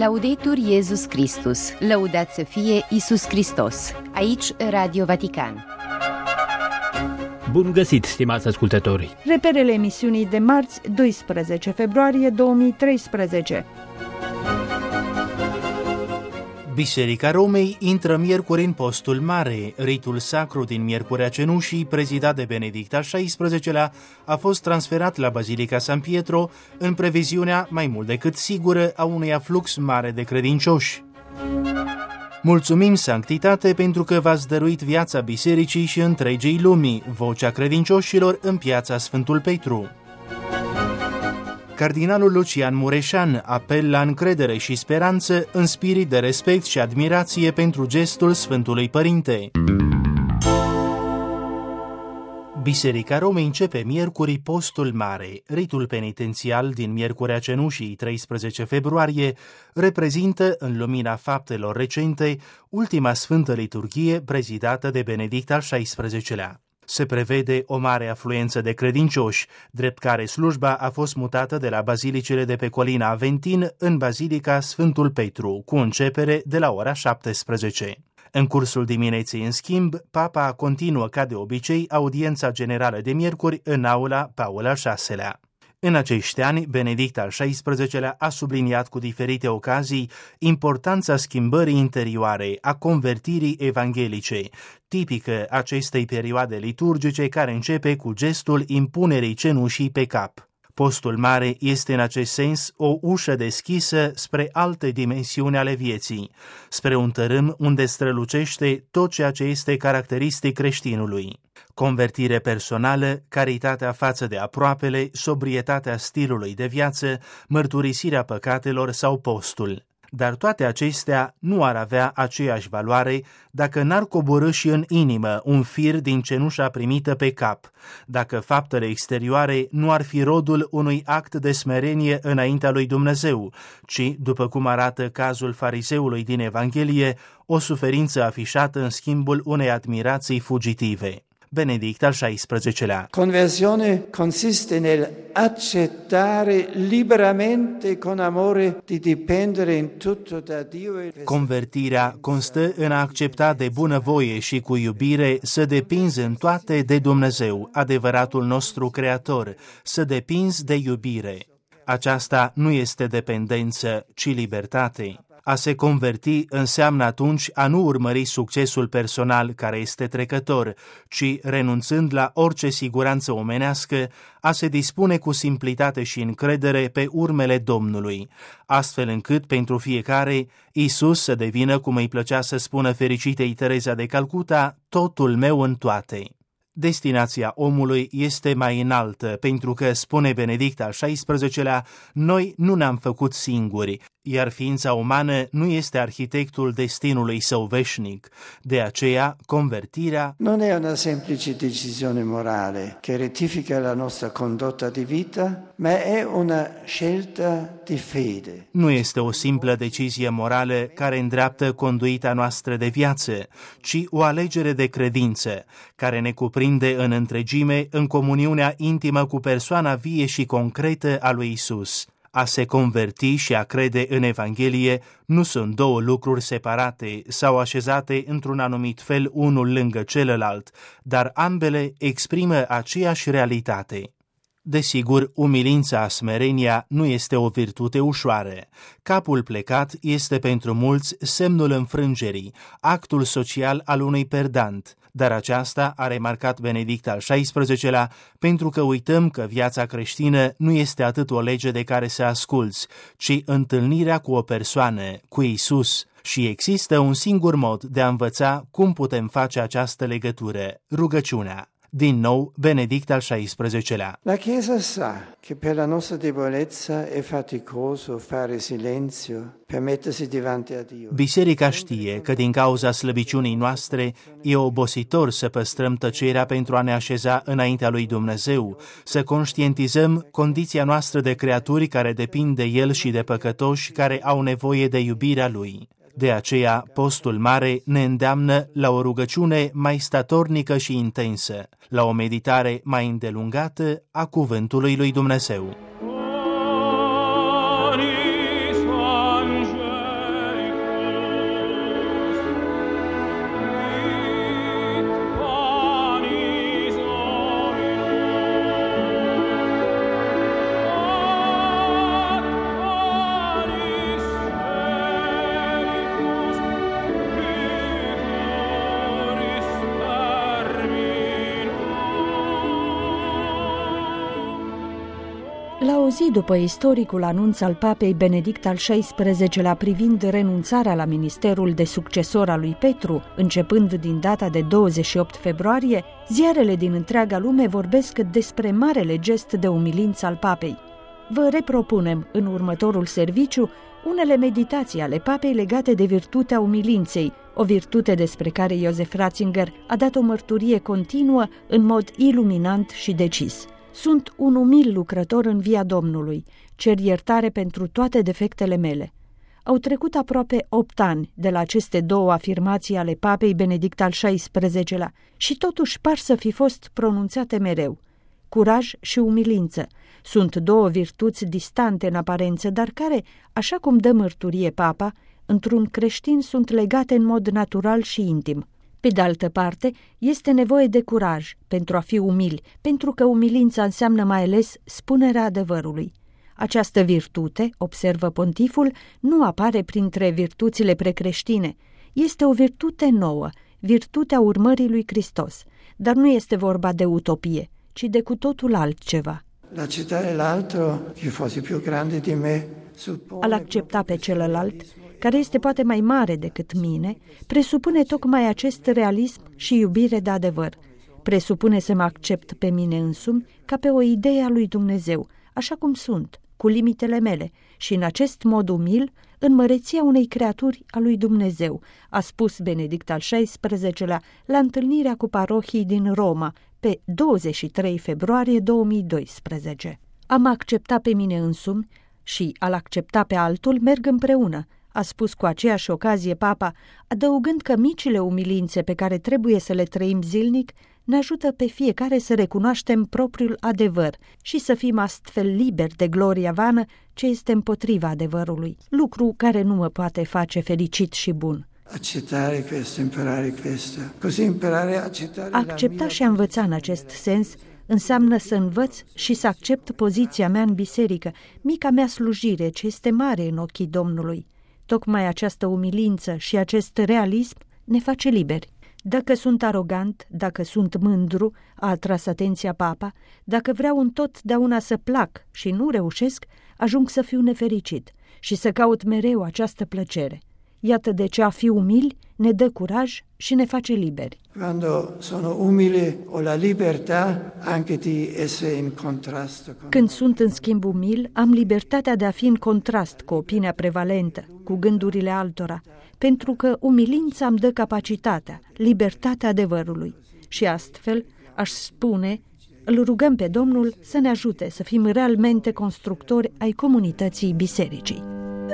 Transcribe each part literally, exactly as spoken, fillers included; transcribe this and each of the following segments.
Laudetur Iesus Christus, lăudat să fie Iisus Hristos. Aici Radio Vatican. Bun găsit, stimați ascultători! Reperele emisiunii de marți, doisprezece februarie două mii treisprezece. Biserica Romei intră miercuri în postul mare. Ritul sacru din Miercurea Cenușii, prezidat de Benedict al șaisprezecelea, a fost transferat la Bazilica San Pietro în previziunea mai mult decât sigură a unui aflux mare de credincioși. Mulțumim, Sanctitate, pentru că v-ați dăruit viața bisericii și întregii lumii, vocea credincioșilor în piața Sfântul Petru. Cardinalul Lucian Mureșan, apel la încredere și speranță în spirit de respect și admirație pentru gestul Sfântului Părinte. Biserica Romei începe miercuri postul mare. Ritul penitențial din Miercurea Cenușii, treisprezece februarie, reprezintă, în lumina faptelor recente, ultima sfântă liturghie prezidată de Benedict al șaisprezecelea. Se prevede o mare afluență de credincioși, drept care slujba a fost mutată de la bazilicile de pe colina Aventin în Bazilica Sfântul Petru, cu începere de la ora șaptesprezece. În cursul dimineții, în schimb, Papa continuă ca de obicei audiența generală de miercuri în aula Paul al șaselea. În acești ani, Benedict al șaisprezecelea a subliniat cu diferite ocazii importanța schimbării interioare, a convertirii evanghelice, tipică acestei perioade liturgice care începe cu gestul impunerii cenușii pe cap. Postul mare este în acest sens o ușă deschisă spre alte dimensiuni ale vieții, spre un tărâm unde strălucește tot ceea ce este caracteristic creștinului. Convertire personală, caritatea față de aproapele, sobrietatea stilului de viață, mărturisirea păcatelor sau postul. Dar toate acestea nu ar avea aceeași valoare dacă n-ar coborî și în inimă un fir din cenușa primită pe cap, dacă faptele exterioare nu ar fi rodul unui act de smerenie înaintea lui Dumnezeu, ci, după cum arată cazul fariseului din Evanghelie, o suferință afișată în schimbul unei admirații fugitive. Benedict al șaisprezecelea. Conversione consiste nel accettare liberamente con amore di dipendere in tutto da Dio. Convertirea constă în a accepta de bunăvoie și cu iubire să depinzi în toate de Dumnezeu, adevăratul nostru Creator, să depinzi de iubire. Aceasta nu este dependență, ci libertate. A se converti înseamnă atunci a nu urmări succesul personal care este trecător, ci, renunțând la orice siguranță omenească, a se dispune cu simplitate și încredere pe urmele Domnului, astfel încât pentru fiecare Iisus să devină, cum îi plăcea să spună fericitei Tereza de Calcuta, totul meu în toate. Destinația omului este mai înaltă, pentru că, spune Benedict al șaisprezecelea, noi nu ne-am făcut singuri, iar ființa umană nu este arhitectul destinului său veșnic. De aceea, convertirea non è una semplice decisione morale che rettifica la nostra condotta di vita, ma è una scelta di fede. Nu este o simplă decizie morală care îndreaptă conduita noastră de viață, ci o alegere de credință, care ne cuprinde în întregime în comuniunea intimă cu persoana vie și concretă a lui Isus. A se converti și a crede în Evanghelie nu sunt două lucruri separate sau așezate într-un anumit fel unul lângă celălalt, dar ambele exprimă aceeași realitate. Desigur, umilința, smerenia nu este o virtute ușoară. Capul plecat este pentru mulți semnul înfrângerii, actul social al unui perdant, dar aceasta a remarcat Benedict al șaisprezecelea pentru că uităm că viața creștină nu este atât o lege de care să asculți, ci întâlnirea cu o persoană, cu Iisus, și există un singur mod de a învăța cum putem face această legătură, rugăciunea. Din nou, Benedict al șaisprezecelea. La Chiesa sa che per la nostra debolezza è faticoso fare silenzio per mettersi davanti a Dio. Biserica știe că din cauza slăbiciunii noastre e obositor să păstrăm tăcerea pentru a ne așeza înaintea lui Dumnezeu, să conștientizăm condiția noastră de creaturi care depind de El și de păcătoși care au nevoie de iubirea Lui. De aceea, postul mare ne îndeamnă la o rugăciune mai statornică și intensă, la o meditare mai îndelungată a cuvântului lui Dumnezeu. La o zi după istoricul anunț al papei Benedict al șaisprezecelea privind renunțarea la ministerul de succesor al lui Petru, începând din data de douăzeci și opt februarie, ziarele din întreaga lume vorbesc despre marele gest de umilință al papei. Vă repropunem în următorul serviciu unele meditații ale papei legate de virtutea umilinței, o virtute despre care Joseph Ratzinger a dat o mărturie continuă în mod iluminant și decis. Sunt un umil lucrător în via Domnului, cer iertare pentru toate defectele mele. Au trecut aproape opt ani de la aceste două afirmații ale papei Benedict al șaisprezecelea și totuși par să fi fost pronunțate mereu. Curaj și umilință sunt două virtuți distante în aparență, dar care, așa cum dă mărturie papa, într-un creștin sunt legate în mod natural și intim. Pe de altă parte, este nevoie de curaj pentru a fi umili, pentru că umilința înseamnă mai ales spunerea adevărului. Această virtute, observă pontiful, nu apare printre virtuțile precreștine. Este o virtute nouă, virtutea urmării lui Hristos, dar nu este vorba de utopie, ci de cu totul altceva. L'accettare l'altro che fosse più grande di me suppone... Al accepta pe celălalt, care este poate mai mare decât mine, presupune tocmai acest realism și iubire de adevăr. Presupune să mă accept pe mine însumi ca pe o idee a lui Dumnezeu, așa cum sunt, cu limitele mele, și în acest mod umil, în măreția unei creaturi a lui Dumnezeu, a spus Benedict al șaisprezecelea la întâlnirea cu parohii din Roma, pe douăzeci și trei februarie două mii doisprezece. Am acceptat pe mine însumi și al accepta pe altul merg împreună, a spus cu aceeași ocazie papa, adăugând că micile umilințe pe care trebuie să le trăim zilnic ne ajută pe fiecare să recunoaștem propriul adevăr și să fim astfel liberi de gloria vană ce este împotriva adevărului, lucru care nu mă poate face fericit și bun. Accettare questo, imparare questo, così imparare a accettare la Accepta mia... și a învăța în acest sens înseamnă să învăț și să accept poziția mea în biserică, mica mea slujire ce este mare în ochii Domnului. Tocmai această umilință și acest realism ne face liberi. Dacă sunt arogant, dacă sunt mândru, a atras atenția papa, dacă vreau întotdeauna să plac și nu reușesc, ajung să fiu nefericit și să caut mereu această plăcere. Iată de ce a fi umili ne dă curaj și ne face liberi. Quando sono umile ho la libertà anche di essere in contrasto con... Când sunt în schimb umil, am libertatea de a fi în contrast cu opinia prevalentă, cu gândurile altora, pentru că umilința îmi dă capacitatea, libertatea adevărului. Și astfel, aș spune, îl rugăm pe Domnul să ne ajute să fim realmente constructori ai comunității bisericii.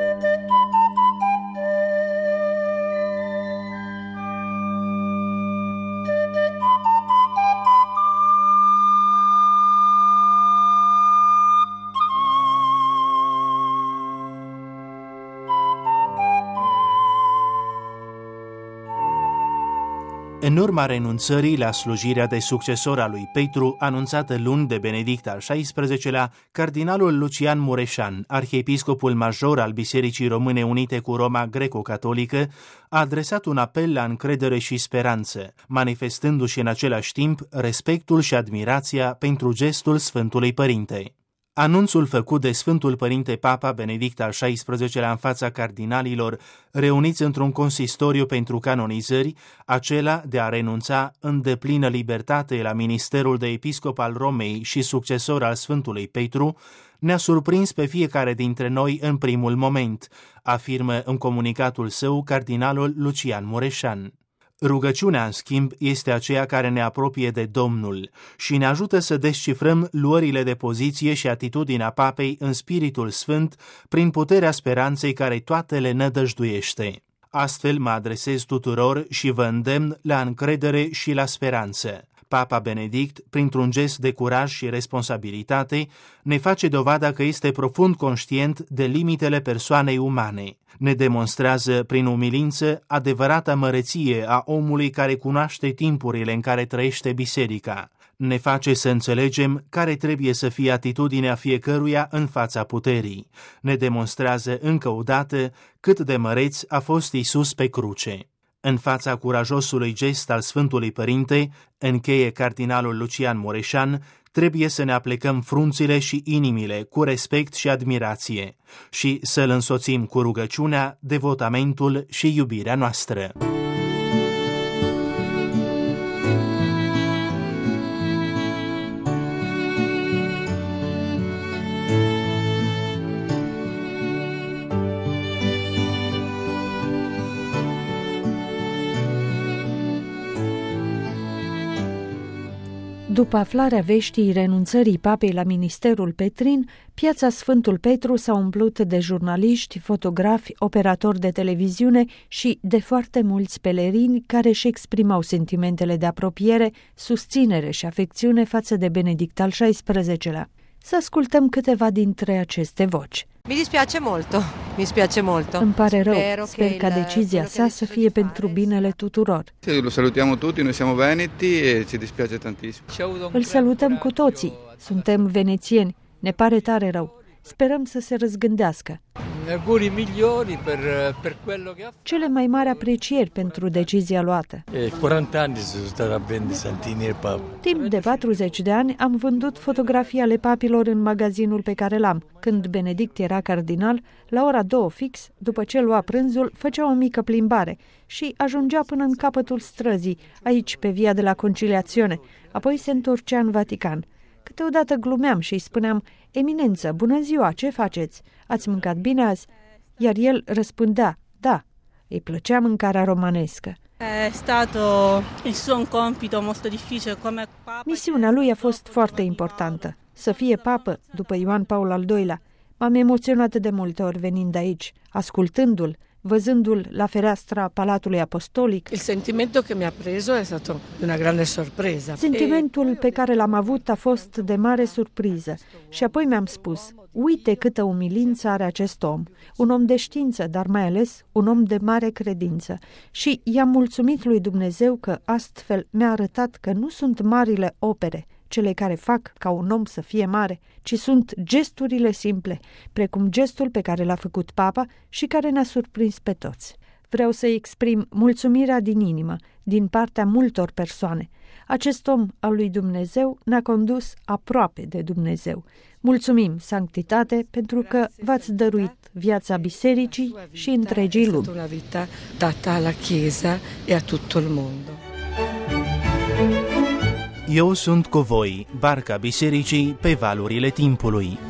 În urma renunțării la slujirea de succesor a lui Petru, anunțată luni de Benedict al șaisprezecelea, cardinalul Lucian Mureșan, arhiepiscopul major al Bisericii Române Unite cu Roma Greco-Catolică, a adresat un apel la încredere și speranță, manifestându-și în același timp respectul și admirația pentru gestul Sfântului Părinte. Anunțul făcut de Sfântul Părinte Papa Benedict al șaisprezecelea în fața cardinalilor reuniți într-un consistoriu pentru canonizări, acela de a renunța în deplină libertate la ministerul de episcop al Romei și succesor al Sfântului Petru, ne-a surprins pe fiecare dintre noi în primul moment, afirmă în comunicatul său cardinalul Lucian Mureșan. Rugăciunea, în schimb, este aceea care ne apropie de Domnul și ne ajută să descifrăm luările de poziție și atitudinea Papei în Spiritul Sfânt prin puterea speranței care toate le nădăjduiește. Astfel mă adresez tuturor și vă îndemn la încredere și la speranță. Papa Benedict, printr-un gest de curaj și responsabilitate, ne face dovada că este profund conștient de limitele persoanei umane. Ne demonstrează prin umilință adevărata măreție a omului care cunoaște timpurile în care trăiește biserica. Ne face să înțelegem care trebuie să fie atitudinea fiecăruia în fața puterii. Ne demonstrează încă o dată cât de măreț a fost Iisus pe cruce. În fața curajosului gest al Sfântului Părinte, încheie cardinalul Lucian Mureșan, trebuie să ne aplecăm frunțile și inimile cu respect și admirație și să-L însoțim cu rugăciunea, devotamentul și iubirea noastră. După aflarea veștii renunțării papei la ministerul Petrin, piața Sfântul Petru s-a umplut de jurnaliști, fotografi, operatori de televiziune și de foarte mulți pelerini care își exprimau sentimentele de apropiere, susținere și afecțiune față de Benedict al șaisprezecelea. Să ascultăm câteva dintre aceste voci. Mi dispiace molto, mi spiace molto. Îmi pare rău, sper ca decizia sa să fie pentru binele tuturor. Lo salutiamo tutti, noi siamo veneti e ci dispiace tantissimo. Îl salutăm cu toții, suntem venețieni, ne pare tare rău, sperăm să se răzgândească. Auguri migliori per, per quello che ha fatto. Cele mai mari aprecieri pentru decizia luată. patruzeci anni sono stato a vendere santini e papa. Timp de patruzeci de ani am vândut fotografii ale papilor în magazinul pe care l-am. Când Benedict era cardinal, la ora două fix, după ce lua prânzul, făcea o mică plimbare și ajungea până în capătul străzii, aici pe Via de la Conciliazione, apoi se întorcea în Vatican. Câteodată glumeam și îi spuneam: Eminență, bună ziua, ce faceți? Ați mâncat bine azi? Iar el răspundea: da, îi plăcea mâncarea romanescă. È stato il suo un compito molto difficile come papa. Misiunea lui a fost foarte importantă. Să fie papă după Ioan Paul al doilea. M-am emoționat de multe ori venind aici, ascultându-l, văzându-l la fereastra Palatului Apostolic. Il sentimento che mi ha preso è stato una grande sorpresa. Sentimentul pe care l-am avut a fost de mare surpriză și apoi mi-am spus: uite câtă umilință are acest om, un om de știință, dar mai ales un om de mare credință. Și i-am mulțumit lui Dumnezeu că astfel mi-a arătat că nu sunt marile opere cele care fac ca un om să fie mare, ci sunt gesturile simple, precum gestul pe care l-a făcut papa și care ne-a surprins pe toți. Vreau să-i exprim mulțumirea din inimă, din partea multor persoane. Acest om al lui Dumnezeu ne-a condus aproape de Dumnezeu. Mulțumim, Sanctitate, pentru că v-ați dăruit viața bisericii și întregii lumi. Una vita data alla Chiesa e a tutto il mondo. Eu sunt cu voi, barca bisericii pe valurile timpului.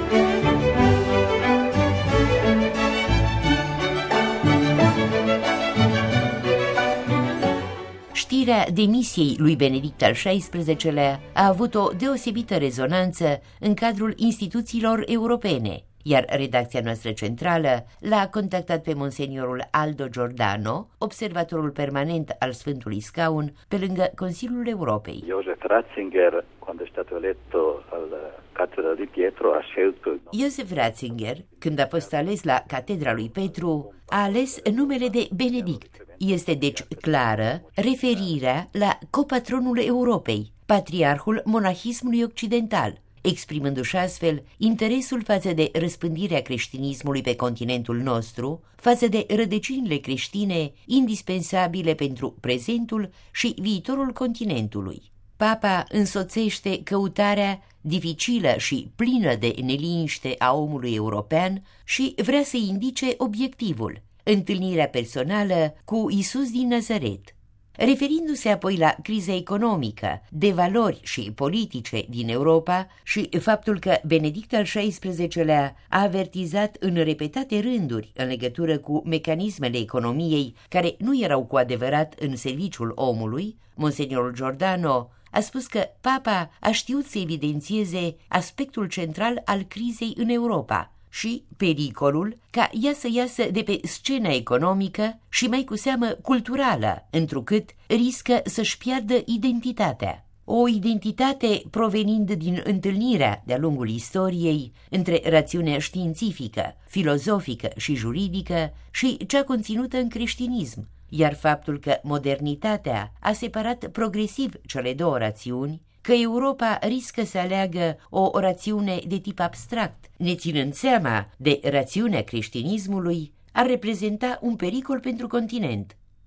Știrea demisiei lui Benedict al șaisprezecelea a avut o deosebită rezonanță în cadrul instituțiilor europene, iar redacția noastră centrală l-a contactat pe monseniorul Aldo Giordano, observatorul permanent al Sfântului Scaun, pe lângă Consiliul Europei. Joseph Ratzinger, quando è stato eletto alla cattedra di Pietro, ha scelto... Joseph Ratzinger, când a fost ales la catedra lui Petru, a ales numele de Benedict. Este deci clară referirea la copatronul Europei, patriarhul monahismului occidental, exprimându-și astfel interesul față de răspândirea creștinismului pe continentul nostru, față de rădăcinile creștine indispensabile pentru prezentul și viitorul continentului. Papa însoțește căutarea dificilă și plină de neliniște a omului european și vrea să indice obiectivul: întâlnirea personală cu Iisus din Nazaret. Referindu-se apoi la criza economică, de valori și politice din Europa și faptul că Benedict al șaisprezecelea a avertizat în repetate rânduri în legătură cu mecanismele economiei care nu erau cu adevărat în serviciul omului, monseniorul Giordano a spus că papa a știut să evidențieze aspectul central al crizei în Europa și pericolul ca ea să iasă de pe scena economică și mai cu seamă culturală, întrucât riscă să-și piardă identitatea. O identitate provenind din întâlnirea de-a lungul istoriei între rațiunea științifică, filozofică și juridică și cea conținută în creștinism, iar faptul că modernitatea a separat progresiv cele două rațiuni, că Europa riscă să aleagă o rațiune de tip abstract, neținând seama de rațiunea creștinismului, ar reprezenta un pericol pentru continent.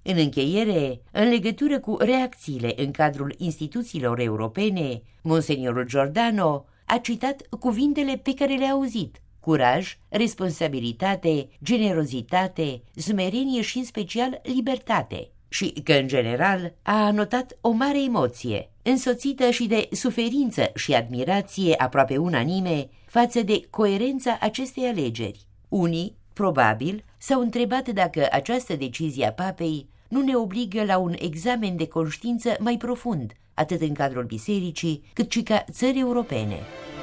În încheiere, în legătură cu reacțiile în cadrul instituțiilor europene, Monseniorul Giordano a citat cuvintele pe care le-a auzit: curaj, responsabilitate, generozitate, smerenie și în special libertate, și că în general a anotat o mare emoție, însoțită și de suferință și admirație aproape unanime față de coerența acestei alegeri. Unii, probabil, s-au întrebat dacă această decizie a papei nu ne obligă la un examen de conștiință mai profund, atât în cadrul bisericii, cât și ca țări europene.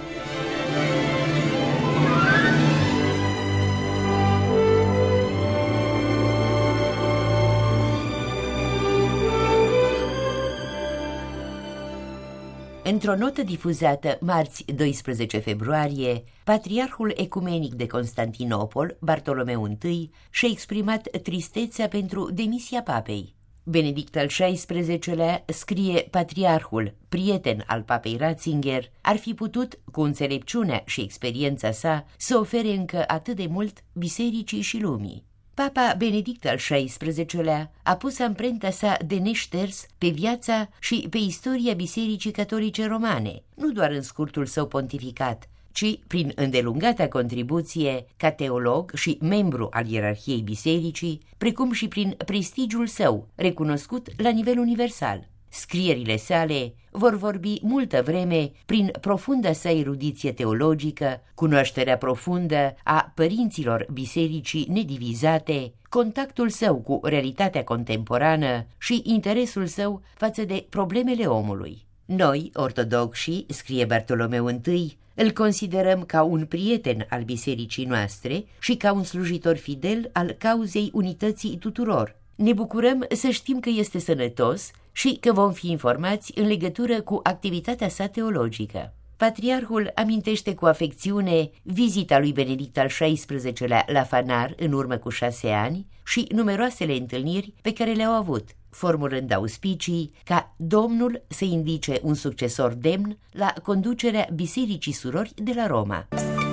Într-o notă difuzată marți doisprezece februarie, Patriarhul Ecumenic de Constantinopol, Bartolomeu I, și-a exprimat tristețea pentru demisia papei. Benedict al șaisprezecelea, scrie patriarhul, prieten al papei Ratzinger, ar fi putut, cu înțelepciunea și experiența sa, să ofere încă atât de mult bisericii și lumii. Papa Benedict al șaisprezecelea a pus amprenta sa de neșters pe viața și pe istoria Bisericii Catolice Romane, nu doar în scurtul său pontificat, ci prin îndelungata contribuție ca teolog și membru al ierarhiei bisericii, precum și prin prestigiul său, recunoscut la nivel universal. Scrierile sale vor vorbi multă vreme prin profunda sa erudiție teologică, cunoașterea profundă a părinților bisericii nedivizate, contactul său cu realitatea contemporană și interesul său față de problemele omului. Noi, ortodoxii, scrie Bartolomeu I, îl considerăm ca un prieten al bisericii noastre și ca un slujitor fidel al cauzei unității tuturor. Ne bucurăm să știm că este sănătos și că vom fi informați în legătură cu activitatea sa teologică. Patriarhul amintește cu afecțiune vizita lui Benedict al șaisprezecelea la Fanar în urmă cu șase ani și numeroasele întâlniri pe care le-au avut, formulând auspicii ca Domnul să indice un succesor demn la conducerea Bisericii Surori de la Roma.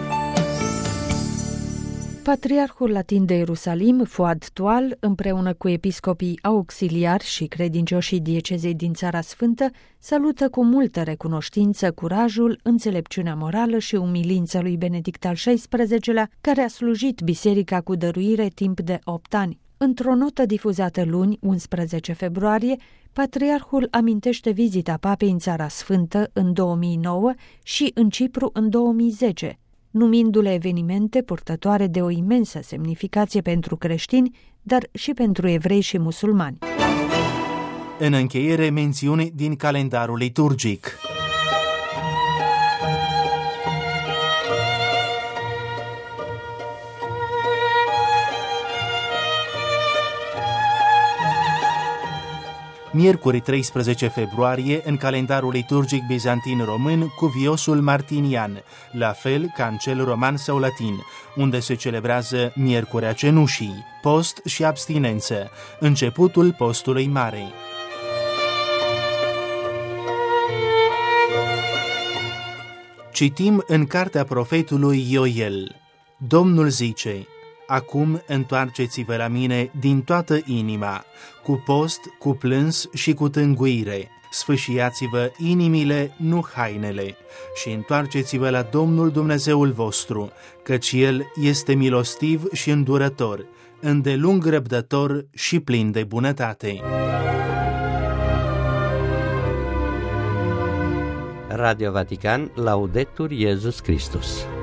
Patriarhul latin de Ierusalim, Fuad Tual, împreună cu episcopii auxiliari și credincioșii diecezei din Țara Sfântă, salută cu multă recunoștință curajul, înțelepciunea morală și umilința lui Benedict al șaisprezecelea, care a slujit biserica cu dăruire timp de opt ani. Într-o notă difuzată luni, unsprezece februarie, Patriarhul amintește vizita papei în Țara Sfântă în două mii nouă și în Cipru în două mii zece, numindu-le evenimente purtătoare de o imensă semnificație pentru creștini, dar și pentru evrei și musulmani. În încheiere, mențiuni din calendarul liturgic. Miercuri treisprezece februarie, în calendarul liturgic bizantin român, cuviosul martinian, la fel ca în cel roman sau latin, unde se celebrează Miercurea Cenușii, post și abstinență, începutul postului mare. Citim în cartea profetului Ioel: Domnul zice: acum întoarceți-vă la mine din toată inima, cu post, cu plâns și cu tânguire. Sfâșiați-vă inimile, nu hainele, și întoarceți-vă la Domnul Dumnezeul vostru, căci El este milostiv și îndurător, îndelung răbdător și plin de bunătate. Radio Vatican, Laudetur Iesus Christus.